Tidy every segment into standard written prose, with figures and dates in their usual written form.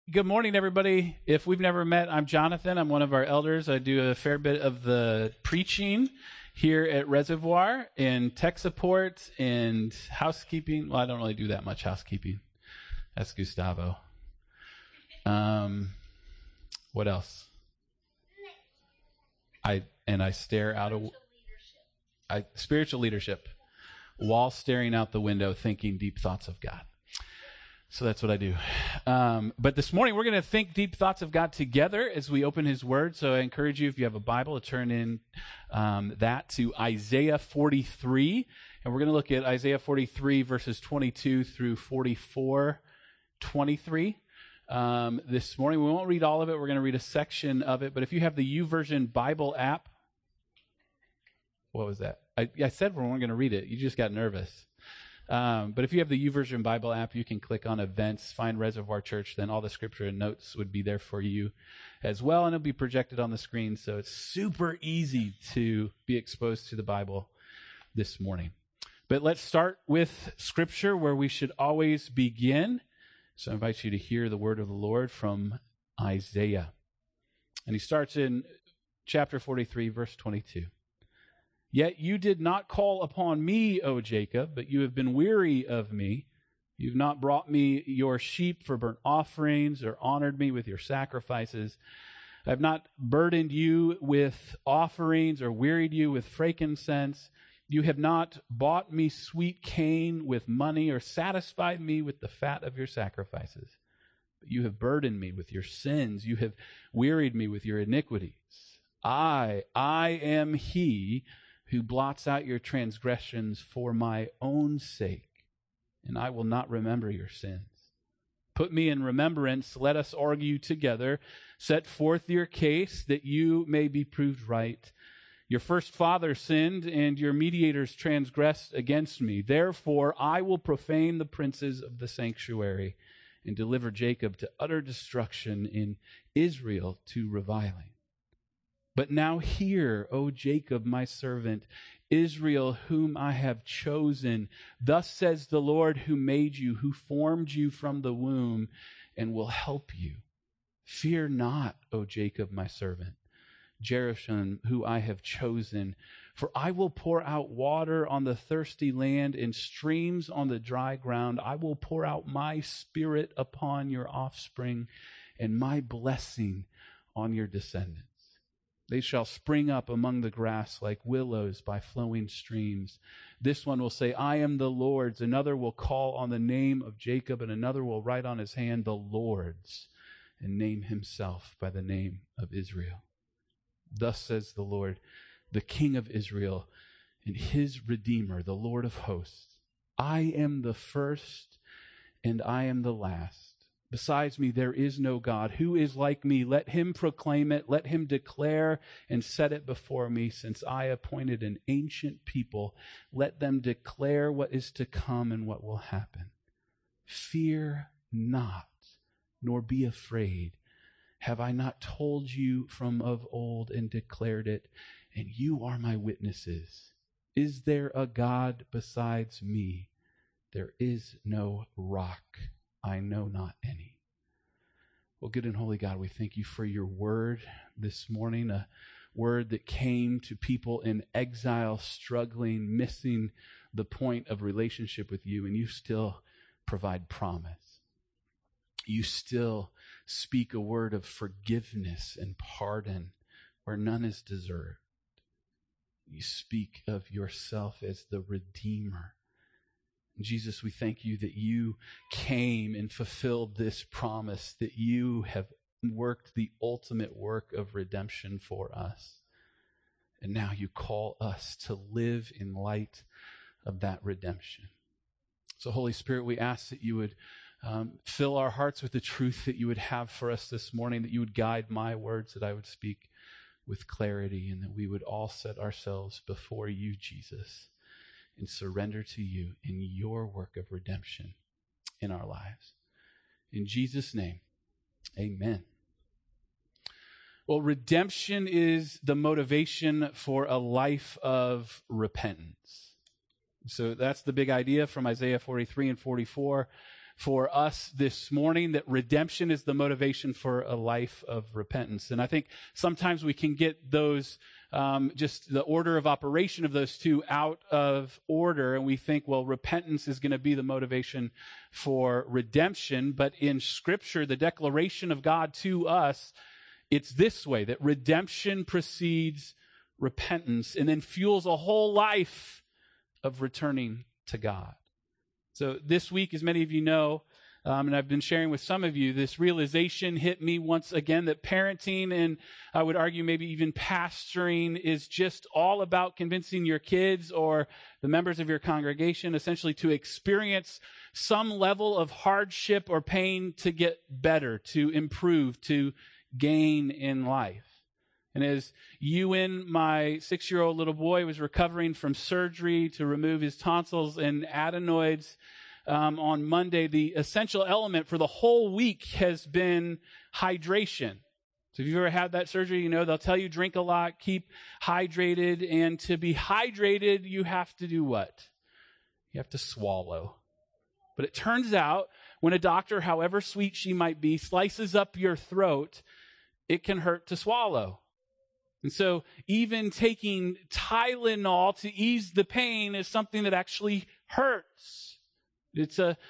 Good morning, everybody. If we've never met, I'm Jonathan. I'm one of our elders. I do a fair bit of the preaching here at Reservoir in tech support and housekeeping. Well, I don't really do that much housekeeping. That's Gustavo. What else? I stare out of spiritual leadership while staring out the window, thinking deep thoughts of God. So that's what I do. But this morning, we're going to think deep thoughts of God together as we open his word. So I encourage you, if you have a Bible, to turn in that to Isaiah 43. And we're going to look at Isaiah 43, verses 22 through 44, 23. This morning, we won't read all of it. We're going to read a section of it. But if you have the YouVersion Bible app, what was that? I said we weren't going to read it. You just got nervous. But if you have the YouVersion Bible app, you can click on events, find Reservoir Church, then all the scripture and notes would be there for you as well, and it'll be projected on the screen, so it's super easy to be exposed to the Bible this morning. But let's start with scripture, where we should always begin. So I invite you to hear the word of the Lord from Isaiah. And he starts in chapter 43, verse 22. Yet you did not call upon me, O Jacob, but you have been weary of me. You've not brought me your sheep for burnt offerings or honored me with your sacrifices. I have not burdened you with offerings or wearied you with frankincense. You have not bought me sweet cane with money or satisfied me with the fat of your sacrifices. But you have burdened me with your sins. You have wearied me with your iniquities. I am he who blots out your transgressions for my own sake, and I will not remember your sins. Put me in remembrance, let us argue together. Set forth your case, that you may be proved right. Your first father sinned, and your mediators transgressed against me. Therefore, I will profane the princes of the sanctuary, and deliver Jacob to utter destruction, in Israel to reviling. But now hear, O Jacob, my servant, Israel, whom I have chosen. Thus says the Lord, who made you, who formed you from the womb, and will help you. Fear not, O Jacob, my servant, Jerusalem, who I have chosen. For I will pour out water on the thirsty land and streams on the dry ground. I will pour out my spirit upon your offspring and my blessing on your descendants. They shall spring up among the grass like willows by flowing streams. This one will say, I am the Lord's. Another will call on the name of Jacob, and another will write on his hand the Lord's, and name himself by the name of Israel. Thus says the Lord, the King of Israel, and his Redeemer, the Lord of hosts. I am the first, and I am the last. Besides me, there is no God. Who is like me? Let him proclaim it. Let him declare and set it before me. Since I appointed an ancient people, let them declare what is to come and what will happen. Fear not, nor be afraid. Have I not told you from of old and declared it? And you are my witnesses. Is there a God besides me? There is no rock. I know not any. Well, good and holy God, we thank you for your word this morning, a word that came to people in exile, struggling, missing the point of relationship with you, and you still provide promise. You still speak a word of forgiveness and pardon where none is deserved. You speak of yourself as the Redeemer. Jesus, we thank you that you came and fulfilled this promise, that you have worked the ultimate work of redemption for us. And now you call us to live in light of that redemption. So Holy Spirit, we ask that you would fill our hearts with the truth that you would have for us this morning, that you would guide my words, that I would speak with clarity, and that we would all set ourselves before you, Jesus, and surrender to you in your work of redemption in our lives. In Jesus' name, amen. Well, redemption is the motivation for a life of repentance. So that's the big idea from Isaiah 43 and 44. for us this morning, that redemption is the motivation for a life of repentance. And I think sometimes we can get those, just the order of operation of those two out of order. And we think, well, repentance is going to be the motivation for redemption. But in Scripture, the declaration of God to us, it's this way, that redemption precedes repentance and then fuels a whole life of returning to God. So this week, as many of you know, and I've been sharing with some of you, this realization hit me once again that parenting, and I would argue maybe even pastoring, is just all about convincing your kids or the members of your congregation essentially to experience some level of hardship or pain to get better, to improve, to gain in life. And as Ewan, my 6-year-old little boy, was recovering from surgery to remove his tonsils and adenoids on Monday, the essential element for the whole week has been hydration. So if you've ever had that surgery, you know they'll tell you drink a lot, keep hydrated, and to be hydrated, you have to do what? You have to swallow. But it turns out when a doctor, however sweet she might be, slices up your throat, it can hurt to swallow. And so even taking Tylenol to ease the pain is something that actually hurts. It's a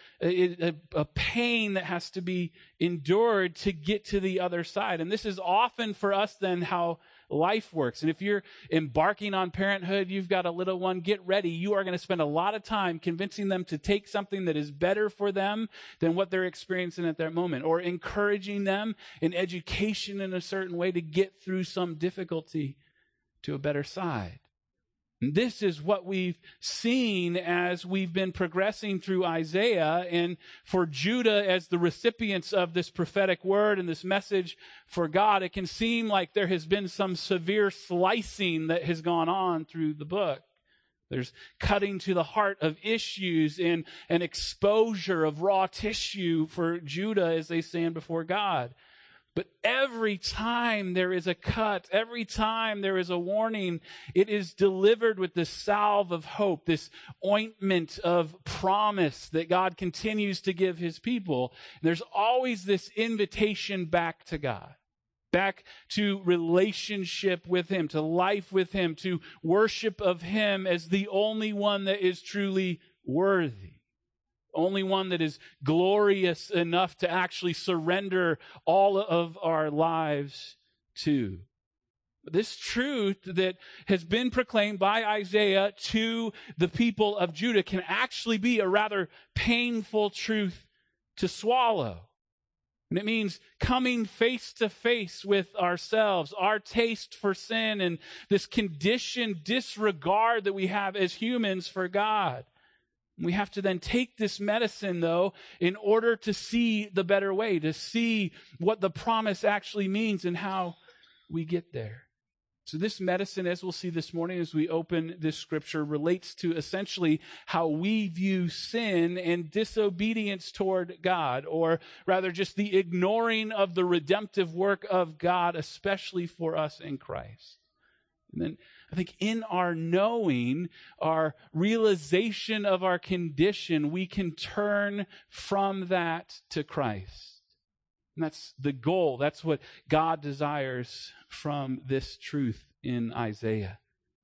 pain that has to be endured to get to the other side. And this is often for us then how life works. And if you're embarking on parenthood, you've got a little one, get ready. You are going to spend a lot of time convincing them to take something that is better for them than what they're experiencing at that moment, or encouraging them in education in a certain way to get through some difficulty to a better side. And this is what we've seen as we've been progressing through Isaiah, and for Judah as the recipients of this prophetic word and this message for God, it can seem like there has been some severe slicing that has gone on through the book. There's cutting to the heart of issues and an exposure of raw tissue for Judah as they stand before God. But every time there is a cut, every time there is a warning, it is delivered with this salve of hope, this ointment of promise that God continues to give his people. There's always this invitation back to God, back to relationship with him, to life with him, to worship of him as the only one that is truly worthy. Only one that is glorious enough to actually surrender all of our lives to. This truth that has been proclaimed by Isaiah to the people of Judah can actually be a rather painful truth to swallow. And it means coming face to face with ourselves, our taste for sin, and this conditioned disregard that we have as humans for God. We have to then take this medicine, though, in order to see the better way, to see what the promise actually means and how we get there. So this medicine, as we'll see this morning as we open this scripture, relates to essentially how we view sin and disobedience toward God, or rather just the ignoring of the redemptive work of God, especially for us in Christ. And then I think in our knowing, our realization of our condition, we can turn from that to Christ. And that's the goal. That's what God desires from this truth in Isaiah.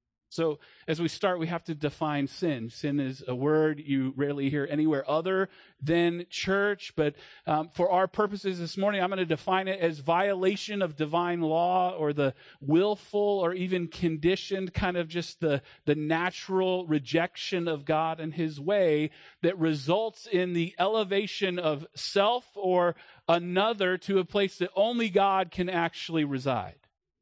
So as we start, we have to define sin. Sin is a word you rarely hear anywhere other than church. But for our purposes this morning, I'm going to define it as violation of divine law, or the willful or even conditioned kind of just the natural rejection of God and his way that results in the elevation of self or another to a place that only God can actually reside.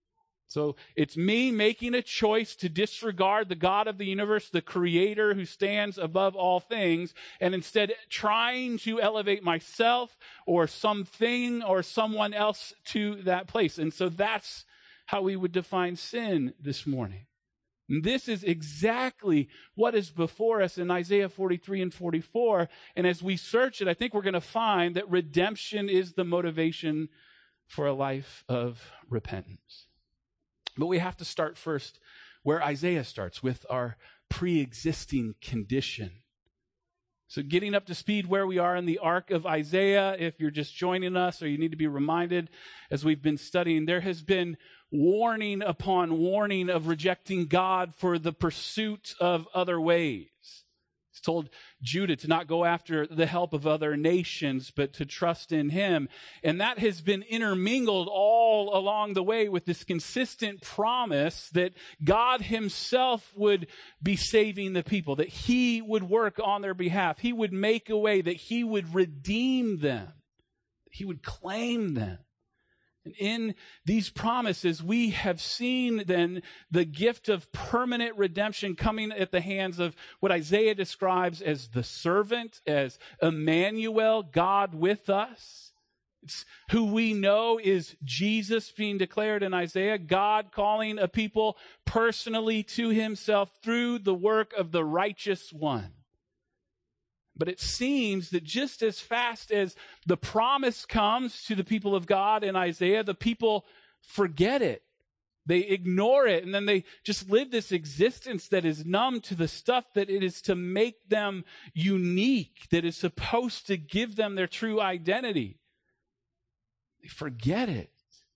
So it's me making a choice to disregard the God of the universe, the creator who stands above all things, and instead trying to elevate myself or something or someone else to that place. And so that's how we would define sin this morning. And this is exactly what is before us in Isaiah 43 and 44. And as we search it, I think we're going to find that redemption is the motivation for a life of repentance. But we have to start first where Isaiah starts, with our pre-existing condition. So getting up to speed where we are in the arc of Isaiah, if you're just joining us or you need to be reminded as we've been studying, there has been warning upon warning of rejecting God for the pursuit of other ways. He's told Judah to not go after the help of other nations, but to trust in him. And that has been intermingled all along the way with this consistent promise that God himself would be saving the people, that he would work on their behalf. He would make a way, that he would redeem them, that he would claim them. And in these promises, we have seen then the gift of permanent redemption coming at the hands of what Isaiah describes as the servant, as Emmanuel, God with us. It's who we know is Jesus being declared in Isaiah, God calling a people personally to himself through the work of the righteous one. But it seems that just as fast as the promise comes to the people of God in Isaiah, the people forget it. They ignore it, and then they just live this existence that is numb to the stuff that it is to make them unique, that is supposed to give them their true identity. They forget it.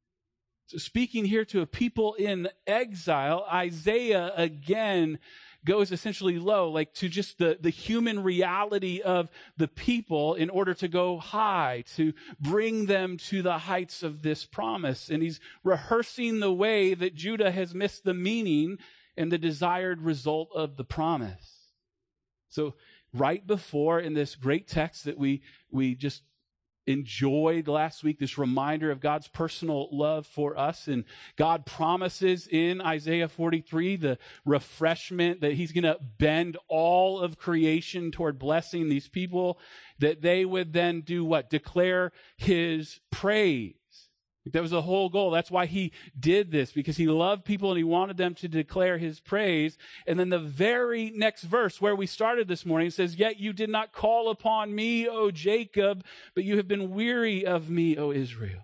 So speaking here to a people in exile, Isaiah again goes essentially low, like to just the human reality of the people in order to go high, to bring them to the heights of this promise. And he's rehearsing the way that Judah has missed the meaning and the desired result of the promise. So right before in this great text that we just enjoyed last week, this reminder of God's personal love for us. And God promises in Isaiah 43 the refreshment that he's going to bend all of creation toward blessing these people, that they would then do what? Declare his praise. That was the whole goal. That's why he did this, because he loved people and he wanted them to declare his praise. And then the very next verse where we started this morning says, "Yet you did not call upon me, O Jacob, but you have been weary of me, O Israel."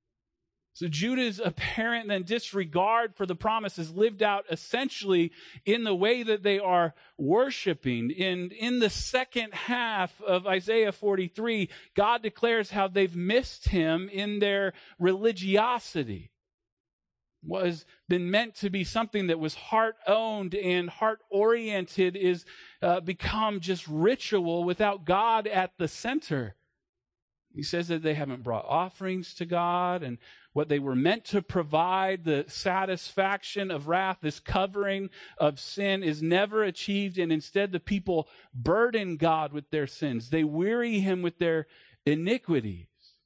So Judah's apparent then disregard for the promise is lived out essentially in the way that they are worshiping. In the second half of Isaiah 43, God declares how they've missed him in their religiosity. What has been meant to be something that was heart-owned and heart-oriented is become just ritual without God at the center. He says that they haven't brought offerings to God, and what they were meant to provide, the satisfaction of wrath, this covering of sin, is never achieved, and instead the people burden God with their sins. They weary him with their iniquities.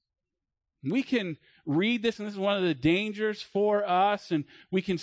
We can read this, and this is one of the dangers for us, and we can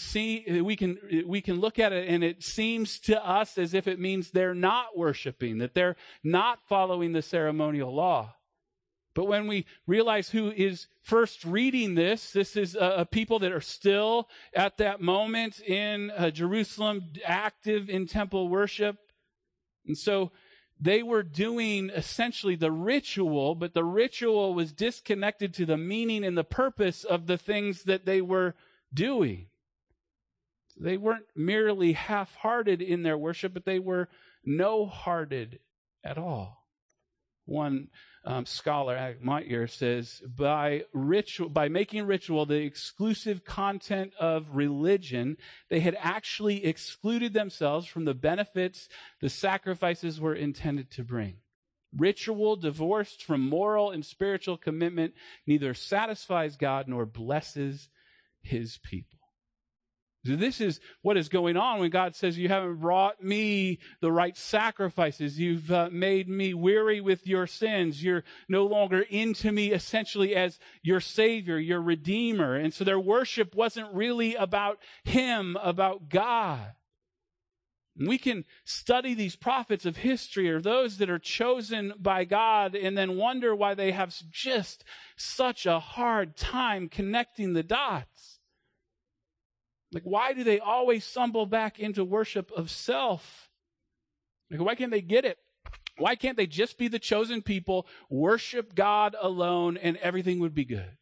look at it, and it seems to us as if it means they're not worshiping, that they're not following the ceremonial law. But when we realize who is first reading this is a people that are still at that moment in Jerusalem, active in temple worship. And so they were doing essentially the ritual, but the ritual was disconnected to the meaning and the purpose of the things that they were doing. They weren't merely half-hearted in their worship, but they were no-hearted at all. One scholar, Alec Motyer, says, by making ritual the exclusive content of religion, they had actually excluded themselves from the benefits the sacrifices were intended to bring. Ritual divorced from moral and spiritual commitment neither satisfies God nor blesses his people. So this is what is going on when God says, you haven't brought me the right sacrifices. You've made me weary with your sins. You're no longer into me essentially as your Savior, your Redeemer. And so their worship wasn't really about him, about God. And we can study these prophets of history or those that are chosen by God and then wonder why they have just such a hard time connecting the dots. Like, why do they always stumble back into worship of self? Like, why can't they get it? Why can't they just be the chosen people, worship God alone, and everything would be good?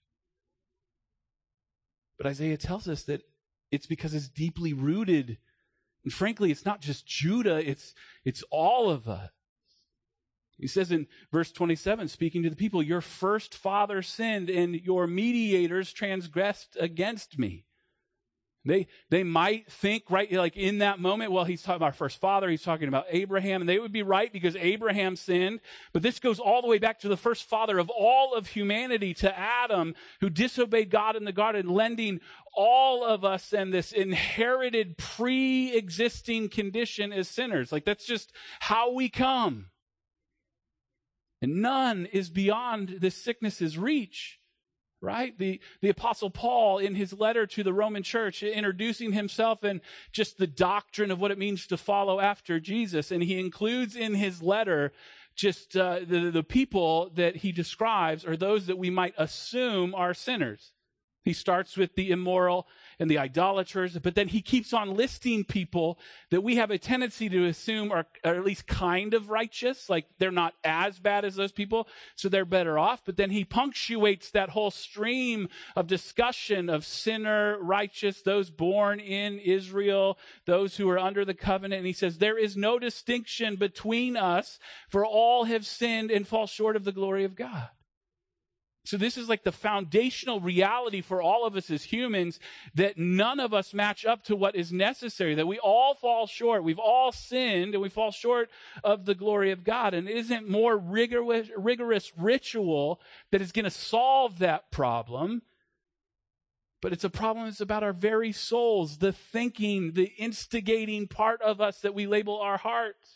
But Isaiah tells us that it's because it's deeply rooted. And frankly, it's not just Judah, it's all of us. He says in verse 27, speaking to the people, your first father sinned and your mediators transgressed against me. They might think, right, like in that moment, well, he's talking about our first father, he's talking about Abraham, and they would be right because Abraham sinned. But this goes all the way back to the first father of all of humanity, to Adam, who disobeyed God in the garden, lending all of us and this inherited pre-existing condition as sinners. Like, that's just how we come. And none is beyond this sickness's reach. Right? The Apostle Paul, in his letter to the Roman church, introducing himself and just the doctrine of what it means to follow after Jesus. And he includes in his letter just the people that he describes are those that we might assume are sinners. He starts with the immoral and the idolaters, but then he keeps on listing people that we have a tendency to assume are at least kind of righteous, like they're not as bad as those people, so they're better off. But then he punctuates that whole stream of discussion of sinner, righteous, those born in Israel, those who are under the covenant. And he says, there is no distinction between us, for all have sinned and fall short of the glory of God. So this is like the foundational reality for all of us as humans, that none of us match up to what is necessary, that we all fall short. We've all sinned and we fall short of the glory of God. And it isn't more rigorous ritual that is going to solve that problem, but it's a problem that's about our very souls, the thinking, the instigating part of us that we label our hearts.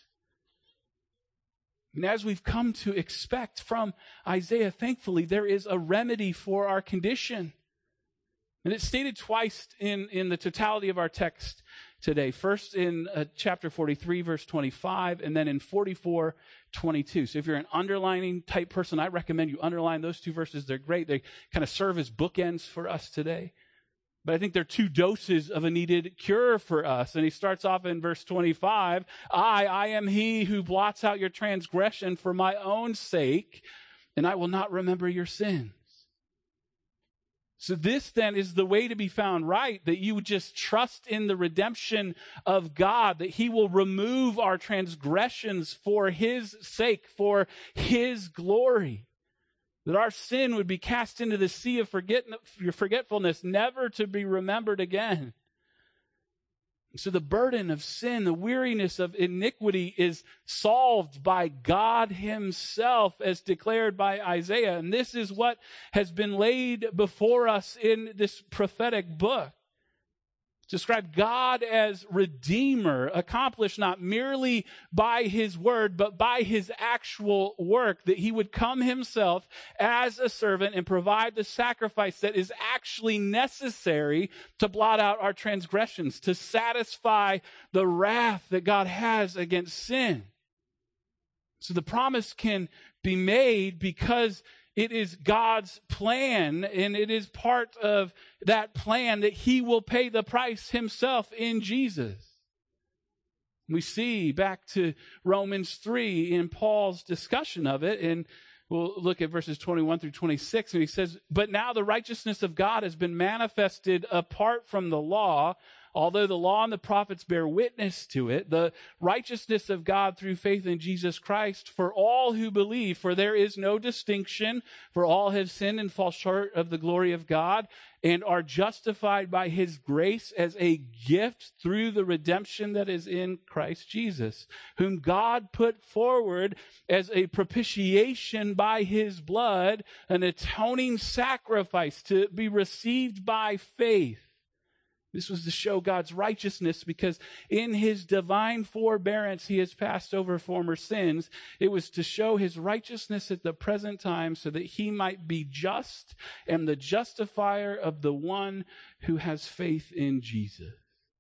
And as we've come to expect from Isaiah, thankfully, there is a remedy for our condition. And it's stated twice in the totality of our text today. First in chapter 43, verse 25, and then in 44:22. So if you're an underlining type person, I recommend you underline those two verses. They're great. They kind of serve as bookends for us today. But I think they're two doses of a needed cure for us. And he starts off in verse 25, I am he who blots out your transgression for my own sake, and I will not remember your sins. So this then is the way to be found right, that you would just trust in the redemption of God, that he will remove our transgressions for his sake, for his glory. That our sin would be cast into the sea of forgetfulness, never to be remembered again. So the burden of sin, the weariness of iniquity is solved by God himself, as declared by Isaiah. And this is what has been laid before us in this prophetic book. Describe God as Redeemer, accomplished not merely by his word, but by his actual work, that he would come himself as a servant and provide the sacrifice that is actually necessary to blot out our transgressions, to satisfy the wrath that God has against sin. So the promise can be made because it is God's plan, and it is part of that plan that he will pay the price himself in Jesus. We see back to Romans 3 in Paul's discussion of it, and we'll look at verses 21 through 26, and he says, but now the righteousness of God has been manifested apart from the law, although the law and the prophets bear witness to it, the righteousness of God through faith in Jesus Christ for all who believe, for there is no distinction, for all have sinned and fall short of the glory of God, and are justified by his grace as a gift through the redemption that is in Christ Jesus, whom God put forward as a propitiation by his blood, an atoning sacrifice to be received by faith. This was to show God's righteousness, because in his divine forbearance he has passed over former sins. It was to show his righteousness at the present time, so that he might be just and the justifier of the one who has faith in Jesus.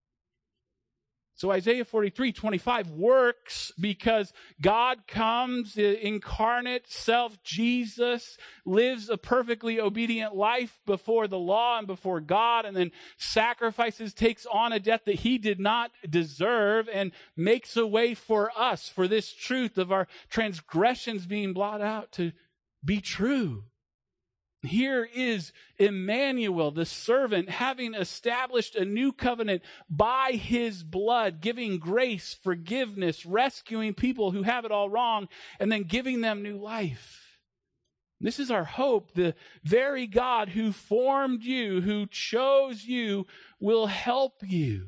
So Isaiah 43:25 works because God comes, incarnate self, Jesus, lives a perfectly obedient life before the law and before God, and then sacrifices, takes on a death that he did not deserve, and makes a way for us, for this truth of our transgressions being blotted out to be true. Here is Emmanuel, the servant, having established a new covenant by his blood, giving grace, forgiveness, rescuing people who have it all wrong, and then giving them new life. This is our hope. The very God who formed you, who chose you, will help you.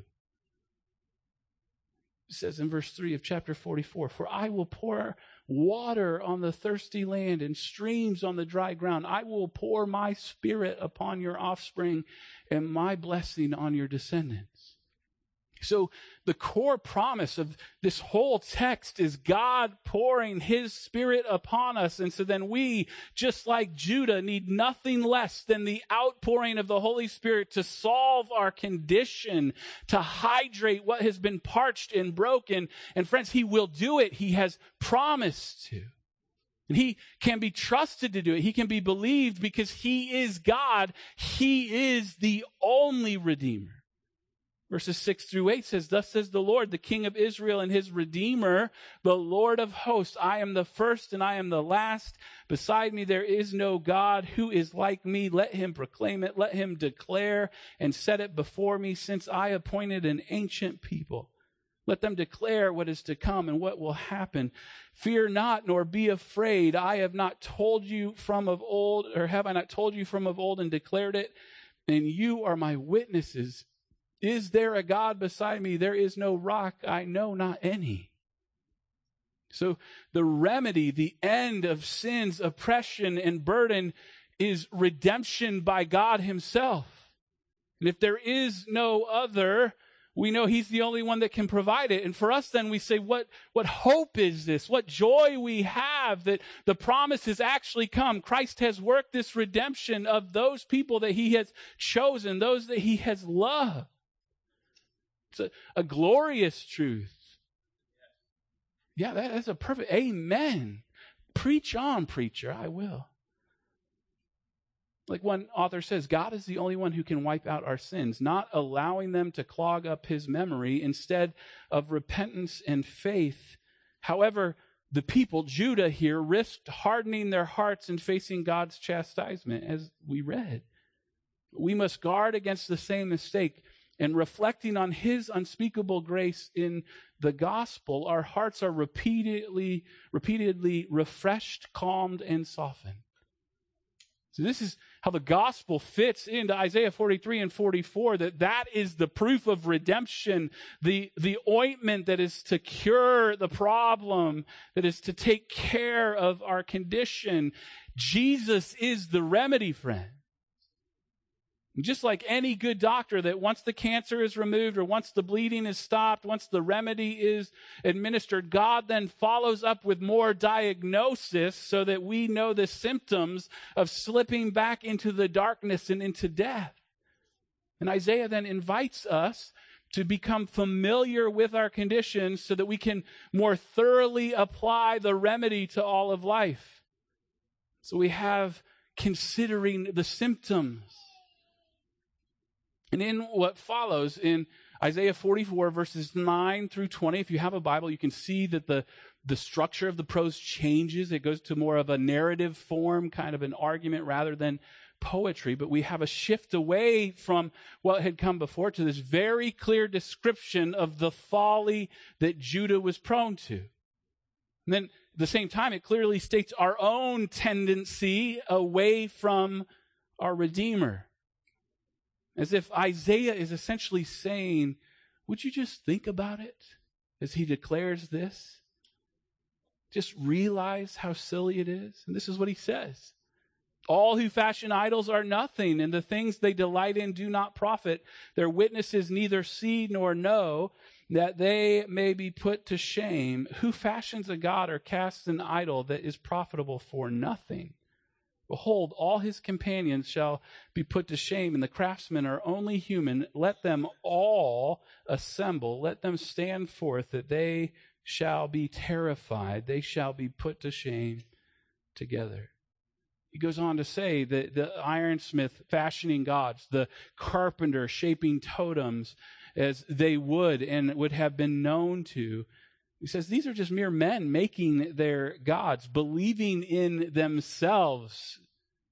It says in verse 3 of chapter 44, "For I will pour water on the thirsty land and streams on the dry ground. I will pour my Spirit upon your offspring and my blessing on your descendants." So the core promise of this whole text is God pouring his Spirit upon us. And so then we, just like Judah, need nothing less than the outpouring of the Holy Spirit to solve our condition, to hydrate what has been parched and broken. And friends, he will do it. He has promised to. And he can be trusted to do it. He can be believed because he is God. He is the only Redeemer. Verses 6 through 8 says, "Thus says the Lord, the King of Israel and his Redeemer, the Lord of hosts. I am the first and I am the last. Beside me there is no God. Who is like me? Let him proclaim it. Let him declare and set it before me, since I appointed an ancient people. Let them declare what is to come and what will happen. Fear not, nor be afraid. I have not told you from of old, or have I not told you from of old and declared it? And you are my witnesses. Is there a God beside me? There is no rock. I know not any." So the remedy, the end of sin's oppression and burden is redemption by God himself. And if there is no other, we know he's the only one that can provide it. And for us then we say, what hope is this? What joy we have that the promise has actually come. Christ has worked this redemption of those people that he has chosen, those that he has loved. It's a glorious truth. Yeah, that's a perfect, amen. Preach on, preacher, I will. Like one author says, God is the only one who can wipe out our sins, not allowing them to clog up his memory instead of repentance and faith. However, the people, Judah here, risked hardening their hearts and facing God's chastisement, as we read. We must guard against the same mistake. And reflecting on his unspeakable grace in the gospel, our hearts are repeatedly refreshed, calmed, and softened. So this is how the gospel fits into Isaiah 43 and 44, that is the proof of redemption, the ointment that is to cure the problem, that is to take care of our condition. Jesus is the remedy, friend. Just like any good doctor, that once the cancer is removed or once the bleeding is stopped, once the remedy is administered, God then follows up with more diagnosis so that we know the symptoms of slipping back into the darkness and into death. And Isaiah then invites us to become familiar with our conditions so that we can more thoroughly apply the remedy to all of life. So we have considering the symptoms. And in what follows in Isaiah 44, verses 9 through 20, if you have a Bible, you can see that the structure of the prose changes. It goes to more of a narrative form, kind of an argument rather than poetry. But we have a shift away from what had come before to this very clear description of the folly that Judah was prone to. And then at the same time, it clearly states our own tendency away from our Redeemer. As if Isaiah is essentially saying, would you just think about it as he declares this? Just realize how silly it is. And this is what he says. All who fashion idols are nothing, and the things they delight in do not profit. Their witnesses neither see nor know, that they may be put to shame. Who fashions a god or casts an idol that is profitable for nothing? Behold, all his companions shall be put to shame, and the craftsmen are only human. Let them all assemble. Let them stand forth, that they shall be terrified. They shall be put to shame together. He goes on to say that the ironsmith fashioning gods, the carpenter shaping totems as they would and would have been known to. He says these are just mere men making their gods, believing in themselves.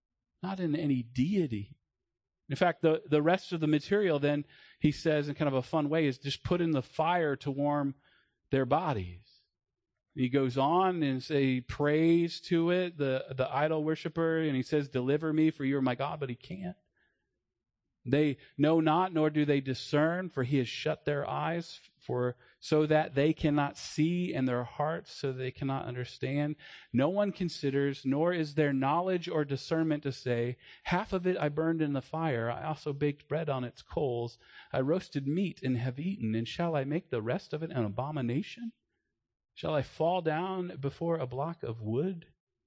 not in any deity. In fact, the rest of the material then, he says in kind of a fun way, is just put in the fire to warm their bodies. He goes on and say praise to it, the idol worshiper, and he says, deliver me, for you are my God, but he can't. They know not, nor do they discern, for he has shut their eyes, so that they cannot see, and their hearts so they cannot understand. No one considers, nor is there knowledge or discernment to say, half of it I burned in the fire. I also baked bread on its coals. I roasted meat and have eaten, and shall I make the rest of it an abomination? Shall I fall down before a block of wood?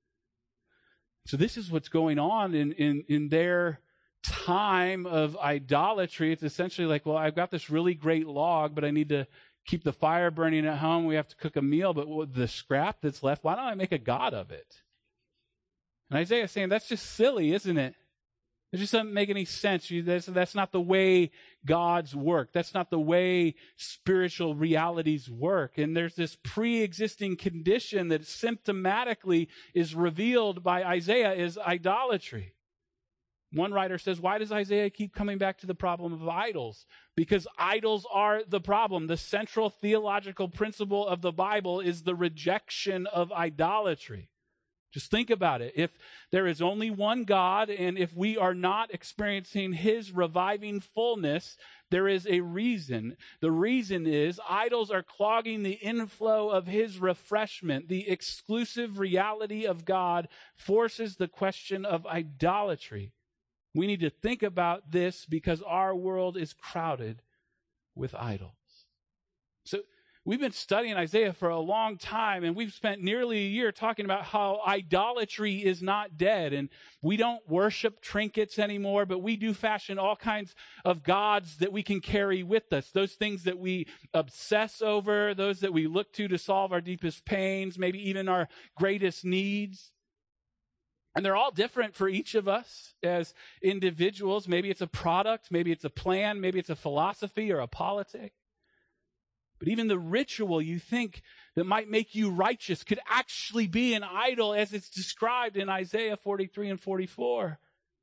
So this is what's going on in their time of idolatry. It's essentially like, well, I've got this really great log, but I need to keep the fire burning at home. We have to cook a meal, but with the scrap that's left, why don't I make a god of it? And Isaiah's saying, that's just silly, isn't it? It just doesn't make any sense. That's not the way gods work. That's not the way spiritual realities work. And there's this pre-existing condition that symptomatically is revealed by Isaiah is idolatry. One writer says, why does Isaiah keep coming back to the problem of idols? Because idols are the problem. The central theological principle of the Bible is the rejection of idolatry. Just think about it. If there is only one God, and if we are not experiencing his reviving fullness, there is a reason. The reason is idols are clogging the inflow of his refreshment. The exclusive reality of God forces the question of idolatry. We need to think about this because our world is crowded with idols. So we've been studying Isaiah for a long time, and we've spent nearly a year talking about how idolatry is not dead, and we don't worship trinkets anymore, but we do fashion all kinds of gods that we can carry with us. Those things that we obsess over, those that we look to solve our deepest pains, maybe even our greatest needs. And they're all different for each of us as individuals. Maybe it's a product, maybe it's a plan, maybe it's a philosophy or a politic. But even the ritual you think that might make you righteous could actually be an idol as it's described in Isaiah 43 and 44.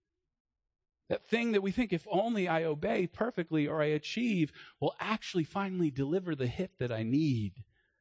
That thing that we think, if only I obey perfectly or I achieve, will actually finally deliver the hit that I need.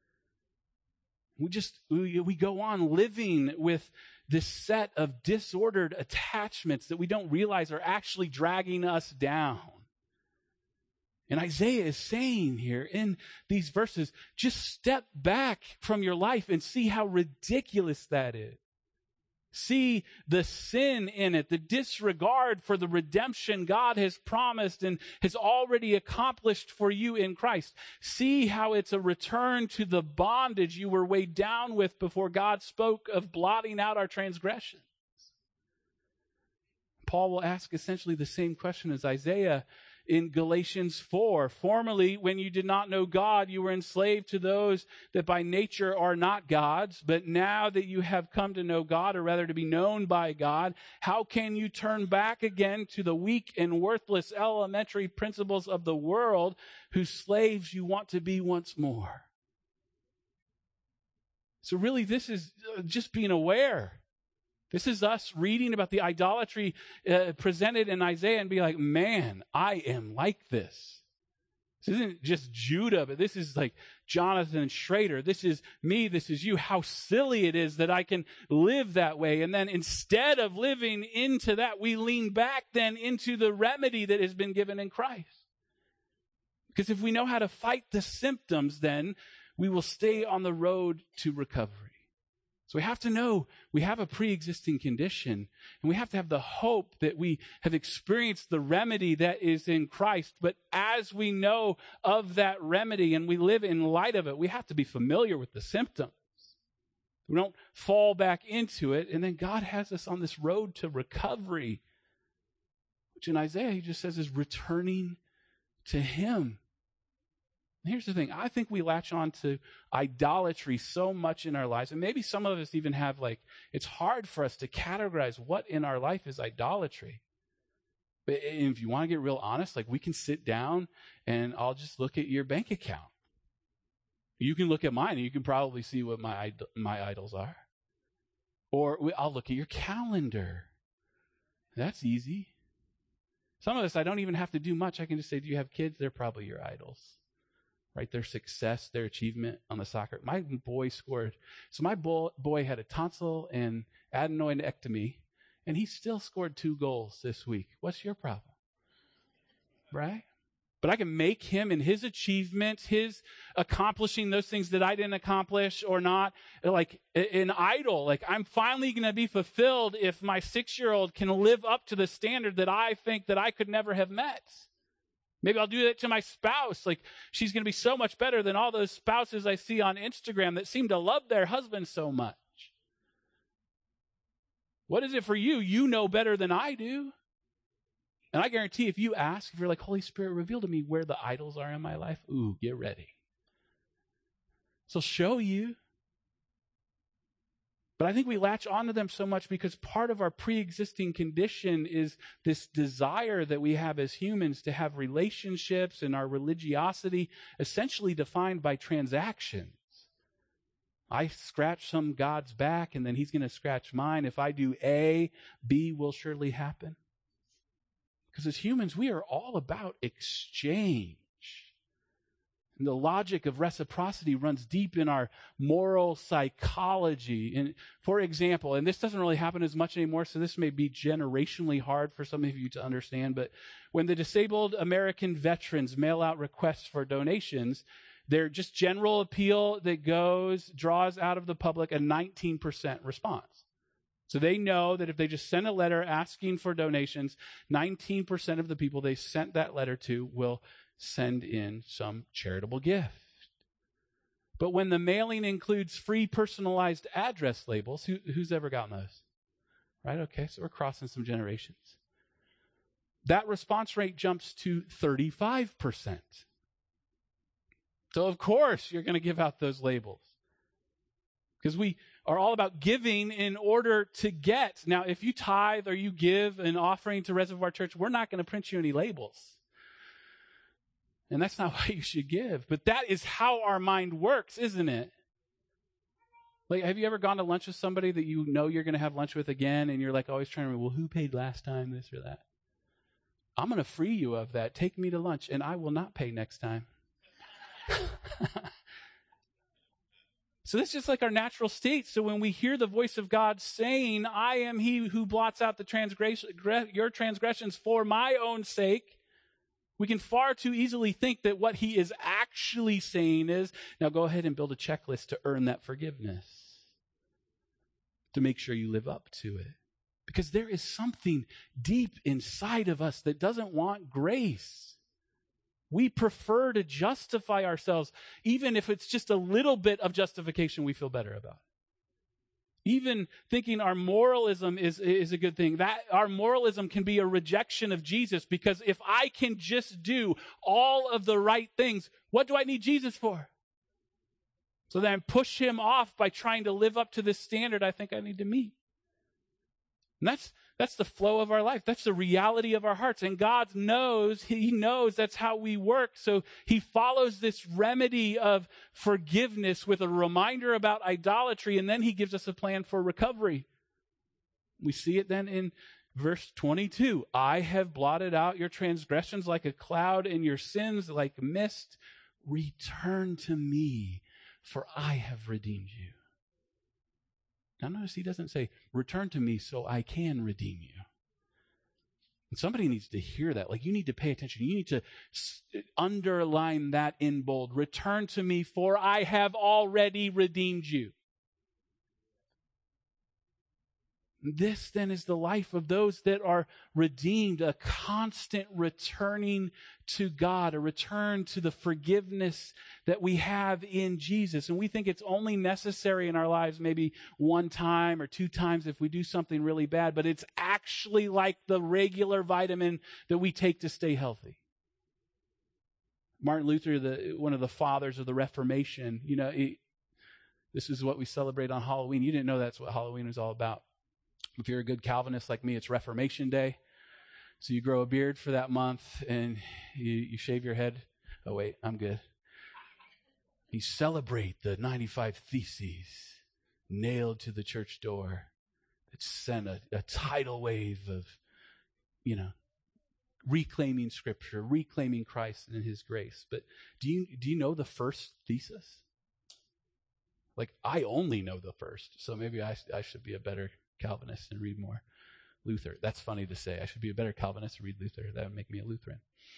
We go on living with this set of disordered attachments that we don't realize are actually dragging us down. And Isaiah is saying here in these verses, just step back from your life and see how ridiculous that is. See the sin in it, the disregard for the redemption God has promised and has already accomplished for you in Christ. See how it's a return to the bondage you were weighed down with before God spoke of blotting out our transgressions. Paul will ask essentially the same question as Isaiah in Galatians 4. Formerly, when you did not know God, you were enslaved to those that by nature are not gods. But now that you have come to know God, or rather to be known by God, how can you turn back again to the weak and worthless elementary principles of the world, whose slaves you want to be once more? So really, this is just being aware. This is us reading about the idolatry presented in Isaiah and be like, man, I am like this. This isn't just Judah, but this is like Jonathan Schrader. This is me. This is you. How silly it is that I can live that way. And then instead of living into that, we lean back then into the remedy that has been given in Christ. Because if we know how to fight the symptoms, then we will stay on the road to recovery. So we have to know we have a pre-existing condition, and we have to have the hope that we have experienced the remedy that is in Christ. But as we know of that remedy and we live in light of it, we have to be familiar with the symptoms. We don't fall back into it, and then God has us on this road to recovery, which in Isaiah he just says is returning to him. Here's the thing. I think we latch on to idolatry so much in our lives. And maybe some of us even have it's hard for us to categorize what in our life is idolatry. But if you want to get real honest, we can sit down and I'll just look at your bank account. You can look at mine and you can probably see what my idols are. Or I'll look at your calendar. That's easy. Some of us, I don't even have to do much. I can just say, do you have kids? They're probably your idols, right? Their success, their achievement on the soccer. My boy scored. So my boy had a tonsil and adenoidectomy, and he still scored 2 goals this week. What's your problem? Right? But I can make him and his achievements, his accomplishing those things that I didn't accomplish or not, like an idol. Like, I'm finally going to be fulfilled if my 6-year-old can live up to the standard that I think that I could never have met. Maybe I'll do that to my spouse. Like, she's going to be so much better than all those spouses I see on Instagram that seem to love their husband so much. What is it for you? You know better than I do. And I guarantee if you ask, if you're like, Holy Spirit, reveal to me where the idols are in my life, ooh, get ready. So show you. But I think we latch onto them so much because part of our pre-existing condition is this desire that we have as humans to have relationships, and our religiosity essentially defined by transactions. I scratch some God's back, and then he's going to scratch mine. If I do A, B will surely happen. Because as humans, we are all about exchange. And the logic of reciprocity runs deep in our moral psychology. And for example, and this doesn't really happen as much anymore, so this may be generationally hard for some of you to understand, but when the disabled American veterans mail out requests for donations, their just general appeal that draws out of the public a 19% response. So they know that if they just send a letter asking for donations, 19% of the people they sent that letter to will send in some charitable gift. But when the mailing includes free personalized address labels, who's ever gotten those? Right? Okay, so we're crossing some generations. That response rate jumps to 35%. So of course you're going to give out those labels. Because we are all about giving in order to get. Now, if you tithe or you give an offering to Reservoir Church, we're not going to print you any labels. And that's not why you should give. But that is how our mind works, isn't it? Like, have you ever gone to lunch with somebody that you know you're going to have lunch with again, and you're like always trying to remember, well, who paid last time, this or that? I'm going to free you of that. Take me to lunch, and I will not pay next time. So this is just like our natural state. So when we hear the voice of God saying, I am he who blots out your transgressions for my own sake, we can far too easily think that what he is actually saying is, now go ahead and build a checklist to earn that forgiveness, to make sure you live up to it. Because there is something deep inside of us that doesn't want grace. We prefer to justify ourselves, even if it's just a little bit of justification we feel better about. Even thinking our moralism is a good thing. That our moralism can be a rejection of Jesus, because if I can just do all of the right things, what do I need Jesus for? So then I push him off by trying to live up to this standard I think I need to meet. And that's the flow of our life. That's the reality of our hearts. And God knows, he knows that's how we work. So he follows this remedy of forgiveness with a reminder about idolatry, and then he gives us a plan for recovery. We see it then in verse 22. I have blotted out your transgressions like a cloud and your sins like mist. Return to me, for I have redeemed you. Now notice he doesn't say, return to me so I can redeem you. And somebody needs to hear that. Like, you need to pay attention. You need to underline that in bold. Return to me, for I have already redeemed you. This then is the life of those that are redeemed, a constant returning to God, a return to the forgiveness that we have in Jesus. And we think it's only necessary in our lives maybe one time or two times if we do something really bad, but it's actually like the regular vitamin that we take to stay healthy. Martin Luther, one of the fathers of the Reformation, this is what we celebrate on Halloween. You didn't know that's what Halloween was all about. If you're a good Calvinist like me, it's Reformation Day. So you grow a beard for that month and you shave your head. Oh, wait, I'm good. You celebrate the 95 Theses nailed to the church door that sent a tidal wave of reclaiming Scripture, reclaiming Christ and His grace. But do you know the first thesis? Like, I only know the first, so maybe I should be a better Calvinist and read more Luther. That's funny to say. I should be a better Calvinist and read Luther. That would make me a Lutheran.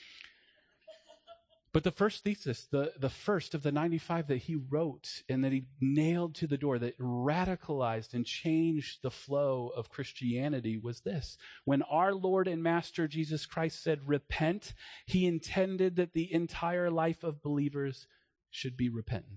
But the first thesis, the first of the 95 that he wrote and that he nailed to the door, that radicalized and changed the flow of Christianity, was this. When our Lord and Master Jesus Christ said, repent, he intended that the entire life of believers should be repentance.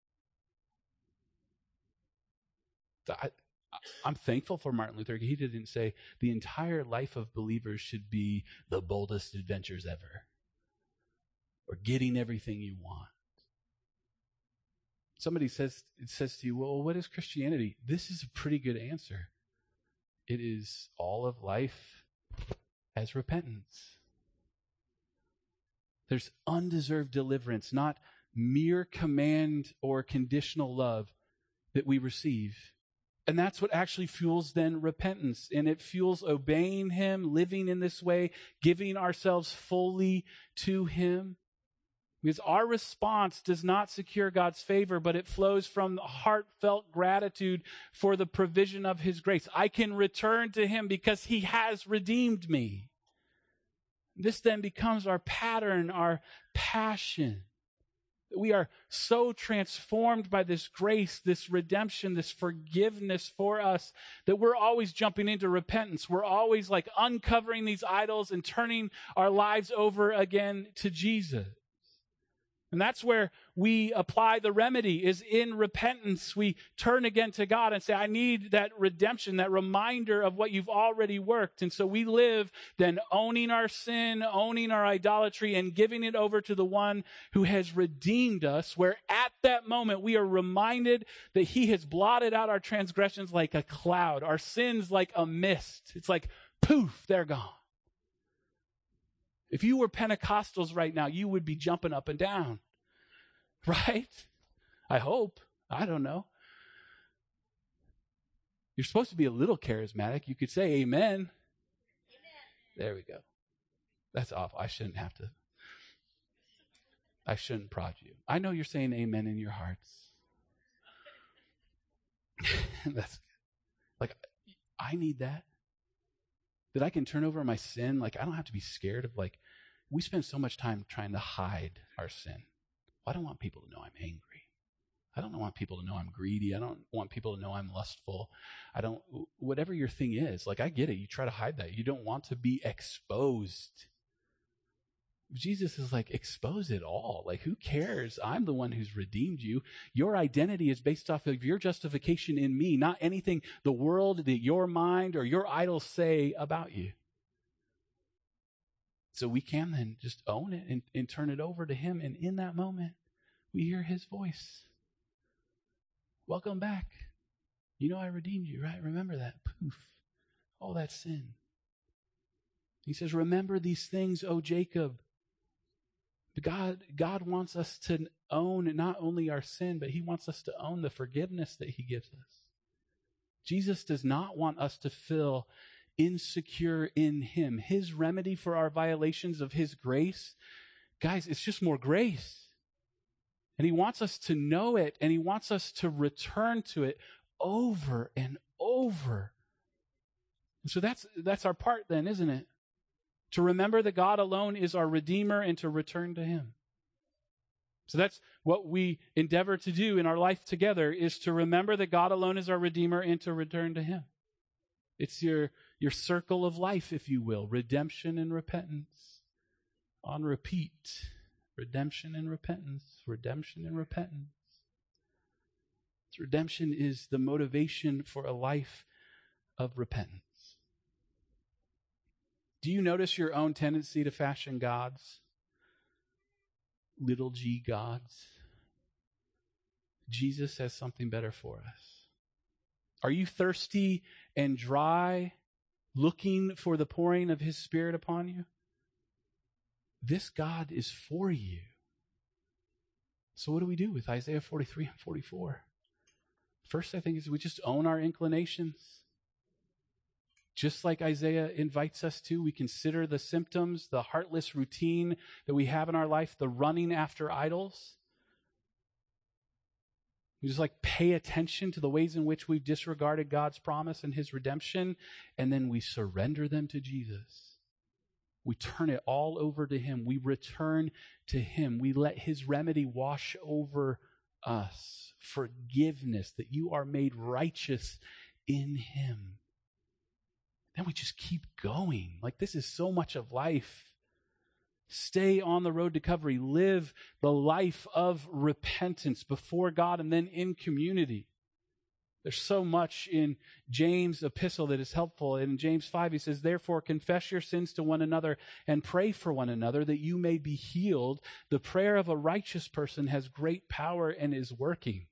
I'm thankful for Martin Luther. He didn't say the entire life of believers should be the boldest adventures ever, or getting everything you want. Somebody says to you, well, what is Christianity? This is a pretty good answer. It is all of life as repentance. There's undeserved deliverance, not mere command or conditional love that we receive. And that's what actually fuels then repentance. And it fuels obeying Him, living in this way, giving ourselves fully to Him. Because our response does not secure God's favor, but it flows from heartfelt gratitude for the provision of His grace. I can return to Him because He has redeemed me. This then becomes our pattern, our passion. We are so transformed by this grace, this redemption, this forgiveness for us, that we're always jumping into repentance. We're always like uncovering these idols and turning our lives over again to Jesus. And that's where we apply the remedy, is in repentance. We turn again to God and say, I need that redemption, that reminder of what you've already worked. And so we live then owning our sin, owning our idolatry, and giving it over to the one who has redeemed us, where at that moment we are reminded that He has blotted out our transgressions like a cloud, our sins like a mist. It's like, poof, they're gone. If you were Pentecostals right now, you would be jumping up and down, right? I hope. I don't know. You're supposed to be a little charismatic. You could say amen. Amen. There we go. That's awful. I shouldn't prod you. I know you're saying amen in your hearts. That's like, I need that. That I can turn over my sin. Like, I don't have to be scared of, like, we spend so much time trying to hide our sin. Well, I don't want people to know I'm angry. I don't want people to know I'm greedy. I don't want people to know I'm lustful. Whatever your thing is, like, I get it. You try to hide that. You don't want to be exposed. Jesus is like, expose it all. Like, who cares? I'm the one who's redeemed you. Your identity is based off of your justification in me, not anything the world, that your mind or your idols say about you. So we can then just own it and turn it over to Him. And in that moment, we hear His voice. Welcome back. You know I redeemed you, right? Remember that. Poof. All that sin. He says, remember these things, O Jacob. God wants us to own not only our sin, but He wants us to own the forgiveness that He gives us. Jesus does not want us to feel insecure in Him. His remedy for our violations of His grace, guys, it's just more grace. And He wants us to know it, and He wants us to return to it over and over. And so that's our part then, isn't it? To remember that God alone is our Redeemer and to return to Him. So that's what we endeavor to do in our life together, is to remember that God alone is our Redeemer and to return to Him. It's your circle of life, if you will. Redemption and repentance. On repeat. Redemption and repentance. Redemption and repentance. Redemption is the motivation for a life of repentance. Do you notice your own tendency to fashion gods? Little g gods. Jesus has something better for us. Are you thirsty and dry, looking for the pouring of His Spirit upon you? This God is for you. So what do we do with Isaiah 43 and 44? First, I think, is we just own our inclinations. Just like Isaiah invites us to, we consider the symptoms, the heartless routine that we have in our life, the running after idols. We just pay attention to the ways in which we've disregarded God's promise and his redemption, and then we surrender them to Jesus. We turn it all over to him. We return to him. We let his remedy wash over us. Forgiveness, that you are made righteous in him. Then we just keep going. This is so much of life. Stay on the road to recovery. Live the life of repentance before God and then in community. There's so much in James' epistle that is helpful. In James 5, he says, therefore, confess your sins to one another and pray for one another that you may be healed. The prayer of a righteous person has great power and is working.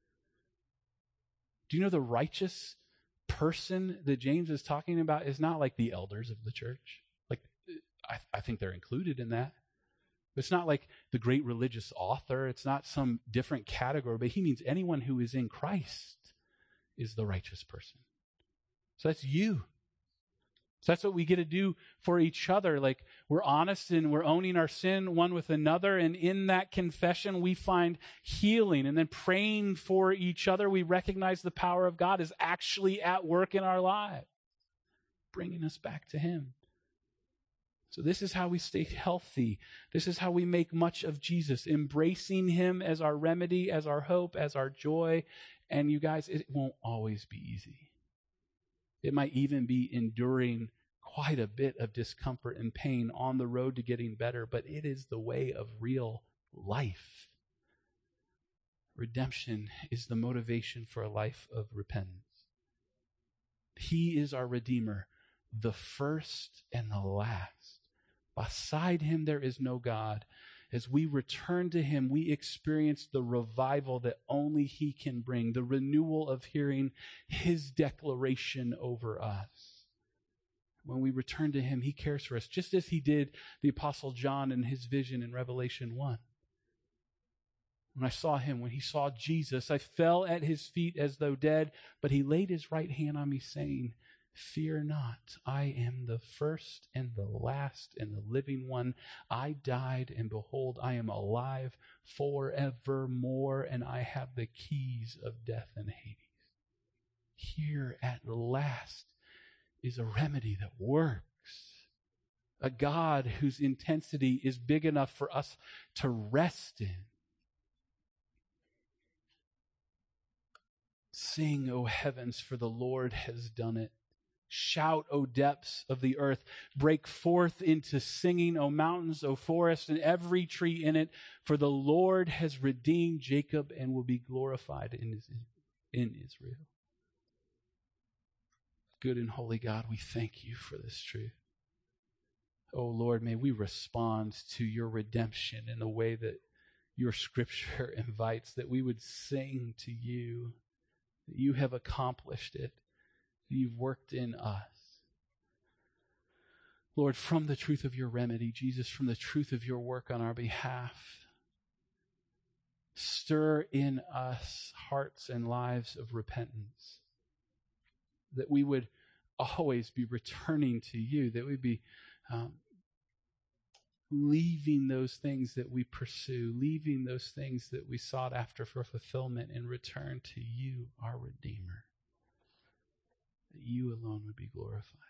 Do you know the righteous person that James is talking about is not like the elders of the church? I think they're included in that. It's not like the great religious author. It's not some different category, but he means anyone who is in Christ is the righteous person. So that's you. So that's what we get to do for each other. We're honest and we're owning our sin one with another. And in that confession, we find healing. And then praying for each other, we recognize the power of God is actually at work in our lives, bringing us back to him. So this is how we stay healthy. This is how we make much of Jesus, embracing him as our remedy, as our hope, as our joy. And you guys, it won't always be easy. It might even be enduring quite a bit of discomfort and pain on the road to getting better, but it is the way of real life. Redemption is the motivation for a life of repentance. He is our Redeemer, the first and the last. Beside him, there is no God. As we return to him, we experience the revival that only he can bring, the renewal of hearing his declaration over us. When we return to him, he cares for us, just as he did the Apostle John in his vision in Revelation 1. When I saw him, when he saw Jesus, I fell at his feet as though dead, but he laid his right hand on me, saying, fear not, I am the first and the last and the living one. I died, and behold, I am alive forevermore, and I have the keys of death and Hades. Here at last is a remedy that works. A God whose intensity is big enough for us to rest in. Sing, O heavens, for the Lord has done it. Shout, O depths of the earth. Break forth into singing, O mountains, O forests, and every tree in it. For the Lord has redeemed Jacob and will be glorified in Israel. Good and holy God, we thank you for this truth. Oh Lord, may we respond to your redemption in the way that your scripture invites, that we would sing to you, that you have accomplished it. You've worked in us. Lord, from the truth of your remedy, Jesus, from the truth of your work on our behalf, stir in us hearts and lives of repentance, that we would always be returning to you, that we'd be leaving those things that we pursue, leaving those things that we sought after for fulfillment, and return to you, our Redeemer. That you alone would be glorified.